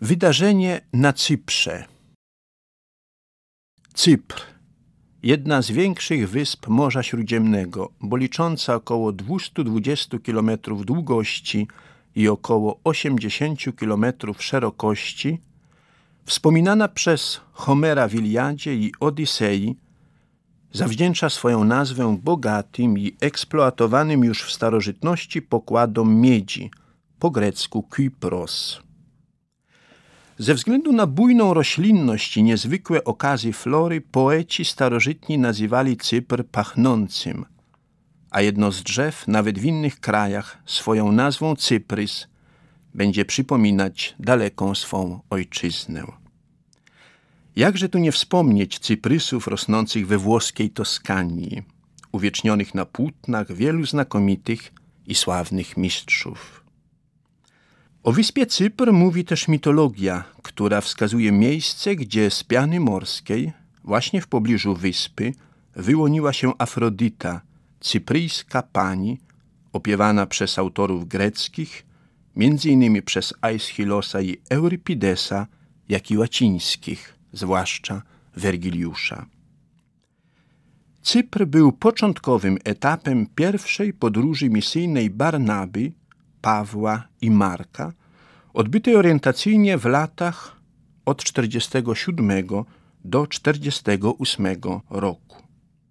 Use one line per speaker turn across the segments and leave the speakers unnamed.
Wydarzenie na Cyprze. Cypr, jedna z większych wysp Morza Śródziemnego, bo licząca około 220 km długości i około 80 km szerokości, wspominana przez Homera w Iliadzie i Odysei, zawdzięcza swoją nazwę bogatym i eksploatowanym już w starożytności pokładom miedzi, po grecku Kypros. Ze względu na bujną roślinność i niezwykłe okazy flory, poeci starożytni nazywali Cypr pachnącym, a jedno z drzew, nawet w innych krajach, swoją nazwą cyprys, będzie przypominać daleką swą ojczyznę. Jakże tu nie wspomnieć cyprysów rosnących we włoskiej Toskanii, uwiecznionych na płótnach wielu znakomitych i sławnych mistrzów. O wyspie Cypr mówi też mitologia, która wskazuje miejsce, gdzie z piany morskiej, właśnie w pobliżu wyspy, wyłoniła się Afrodyta, cypryjska pani, opiewana przez autorów greckich, między innymi przez Aeschylosa i Eurypidesa, jak i łacińskich, zwłaszcza Wergiliusza. Cypr był początkowym etapem pierwszej podróży misyjnej Barnaby, Pawła i Marka, odbytej orientacyjnie w latach od 47 do 48 roku.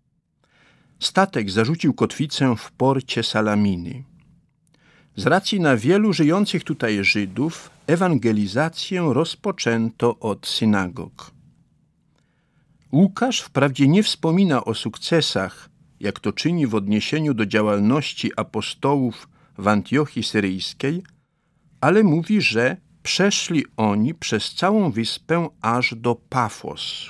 Statek zarzucił kotwicę w porcie Salaminy. Z racji na wielu żyjących tutaj Żydów ewangelizację rozpoczęto od synagog. Łukasz wprawdzie nie wspomina o sukcesach, jak to czyni w odniesieniu do działalności apostołów w Antiochii Syryjskiej, ale mówi, że przeszli oni przez całą wyspę aż do Pafos.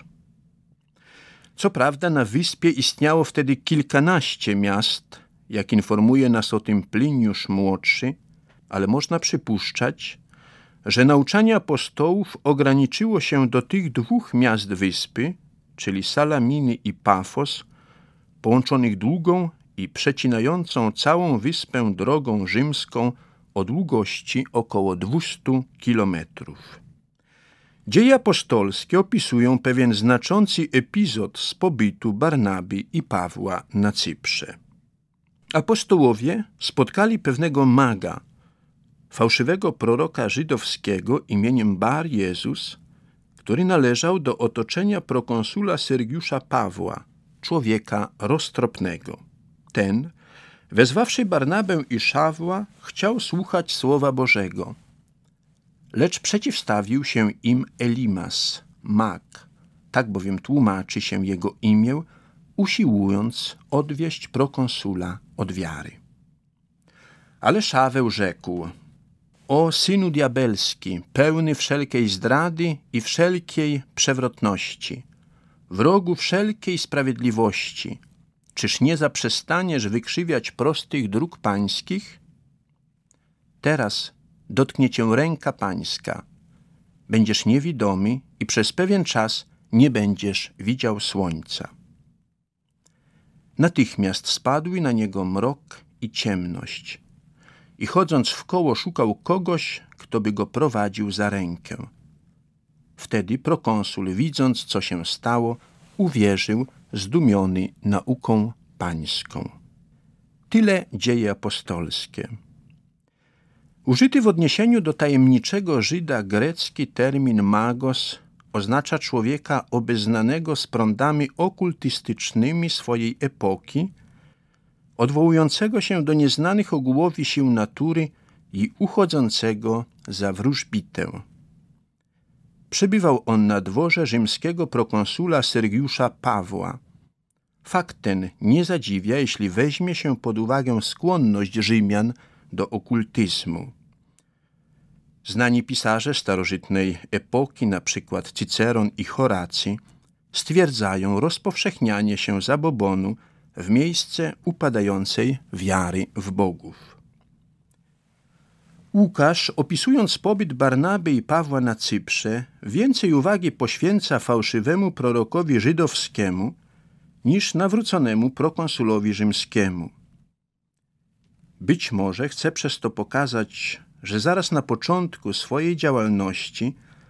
Co prawda na wyspie istniało wtedy kilkanaście miast, jak informuje nas o tym Pliniusz Młodszy, ale można przypuszczać, że nauczanie apostołów ograniczyło się do tych dwóch miast wyspy, czyli Salaminy i Pafos, połączonych długą i przecinającą całą wyspę drogą rzymską o długości około 200 kilometrów. Dzieje apostolskie opisują pewien znaczący epizod z pobytu Barnaby i Pawła na Cyprze. Apostołowie spotkali pewnego maga, fałszywego proroka żydowskiego imieniem Bar Jezus, który należał do otoczenia prokonsula Sergiusza Pawła, człowieka roztropnego. Ten, wezwawszy Barnabę i Szawła, chciał słuchać Słowa Bożego. Lecz przeciwstawił się im Elimas, mag, tak bowiem tłumaczy się jego imię, usiłując odwieść prokonsula od wiary. Ale Szaweł rzekł: O synu diabelski, pełny wszelkiej zdrady i wszelkiej przewrotności, wrogu wszelkiej sprawiedliwości, czyż nie zaprzestaniesz wykrzywiać prostych dróg pańskich? Teraz dotknie cię ręka pańska. Będziesz niewidomy i przez pewien czas nie będziesz widział słońca. Natychmiast spadły na niego mrok i ciemność i chodząc wkoło szukał kogoś, kto by go prowadził za rękę. Wtedy prokonsul, widząc, co się stało, uwierzył, zdumiony nauką pańską. Tyle dzieje apostolskie. Użyty w odniesieniu do tajemniczego Żyda grecki termin magos oznacza człowieka obeznanego z prądami okultystycznymi swojej epoki, odwołującego się do nieznanych ogółowi sił natury i uchodzącego za wróżbitę. Przebywał on na dworze rzymskiego prokonsula Sergiusza Pawła. Fakt ten nie zadziwia, jeśli weźmie się pod uwagę skłonność Rzymian do okultyzmu. Znani pisarze starożytnej epoki, na przykład Cyceron i Horacy, stwierdzają rozpowszechnianie się zabobonu w miejsce upadającej wiary w bogów. Łukasz, opisując pobyt Barnaby i Pawła na Cyprze, więcej uwagi poświęca fałszywemu prorokowi żydowskiemu niż nawróconemu prokonsulowi rzymskiemu. Być może chce przez to pokazać, że zaraz na początku swojej działalności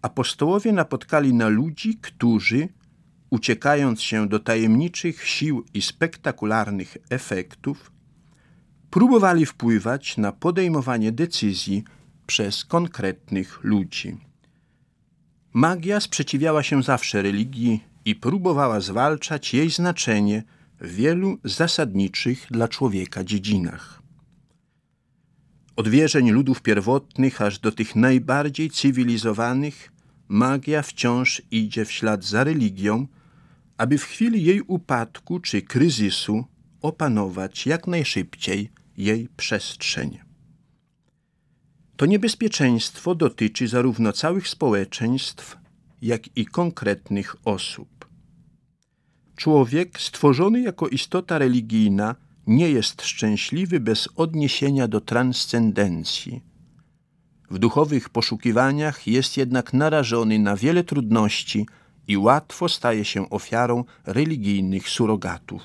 apostołowie napotkali na ludzi, którzy, uciekając się do tajemniczych sił i spektakularnych efektów, próbowali wpływać na podejmowanie decyzji przez konkretnych ludzi. Magia sprzeciwiała się zawsze religii i próbowała zwalczać jej znaczenie w wielu zasadniczych dla człowieka dziedzinach. Od wierzeń ludów pierwotnych aż do tych najbardziej cywilizowanych, magia wciąż idzie w ślad za religią, aby w chwili jej upadku czy kryzysu opanować jak najszybciej jej przestrzeń. To niebezpieczeństwo dotyczy zarówno całych społeczeństw, jak i konkretnych osób. Człowiek, stworzony jako istota religijna, nie jest szczęśliwy bez odniesienia do transcendencji. W duchowych poszukiwaniach jest jednak narażony na wiele trudności i łatwo staje się ofiarą religijnych surogatów.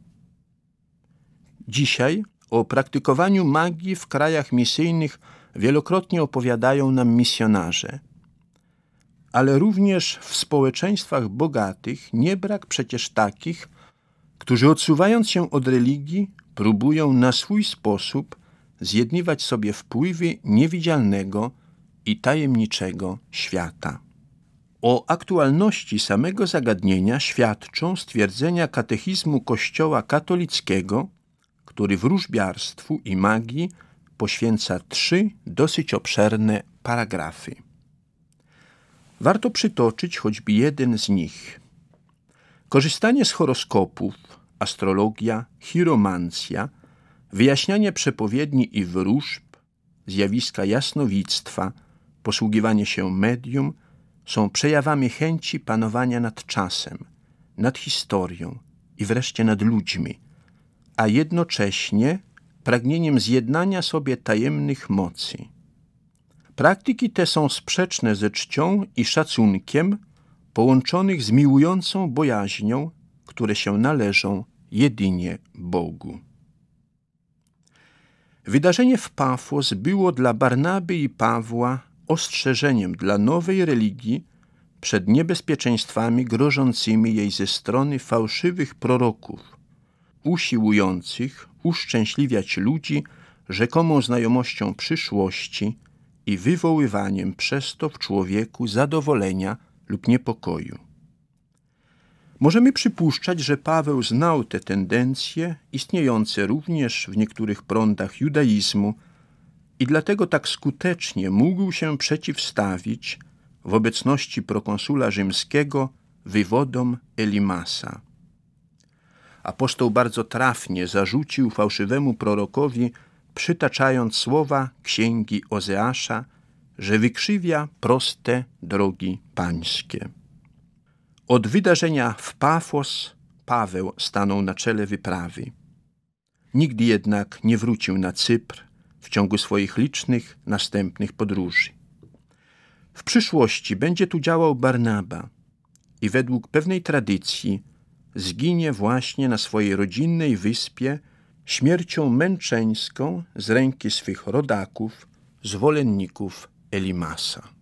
Dzisiaj o praktykowaniu magii w krajach misyjnych wielokrotnie opowiadają nam misjonarze. Ale również w społeczeństwach bogatych nie brak przecież takich, którzy odsuwając się od religii, próbują na swój sposób zjednywać sobie wpływy niewidzialnego i tajemniczego świata. O aktualności samego zagadnienia świadczą stwierdzenia katechizmu Kościoła katolickiego, który wróżbiarstwu i magii poświęca 3 dosyć obszerne paragrafy. Warto przytoczyć choćby jeden z nich. Korzystanie z horoskopów, astrologia, chiromancja, wyjaśnianie przepowiedni i wróżb, zjawiska jasnowictwa, posługiwanie się medium są przejawami chęci panowania nad czasem, nad historią i wreszcie nad ludźmi, a jednocześnie pragnieniem zjednania sobie tajemnych mocy. Praktyki te są sprzeczne ze czcią i szacunkiem połączonych z miłującą bojaźnią, które się należą jedynie Bogu. Wydarzenie w Pafos było dla Barnaby i Pawła ostrzeżeniem dla nowej religii przed niebezpieczeństwami grożącymi jej ze strony fałszywych proroków, usiłujących uszczęśliwiać ludzi rzekomą znajomością przyszłości i wywoływaniem przez to w człowieku zadowolenia lub niepokoju. Możemy przypuszczać, że Paweł znał te tendencje istniejące również w niektórych prądach judaizmu i dlatego tak skutecznie mógł się przeciwstawić w obecności prokonsula rzymskiego wywodom Elimasa. Apostoł bardzo trafnie zarzucił fałszywemu prorokowi, przytaczając słowa księgi Ozeasza, że wykrzywia proste drogi pańskie. Od wydarzenia w Pafos Paweł stanął na czele wyprawy. Nigdy jednak nie wrócił na Cypr w ciągu swoich licznych następnych podróży. W przyszłości będzie tu działał Barnaba i według pewnej tradycji zginie właśnie na swojej rodzinnej wyspie śmiercią męczeńską z ręki swych rodaków, zwolenników Elimasa.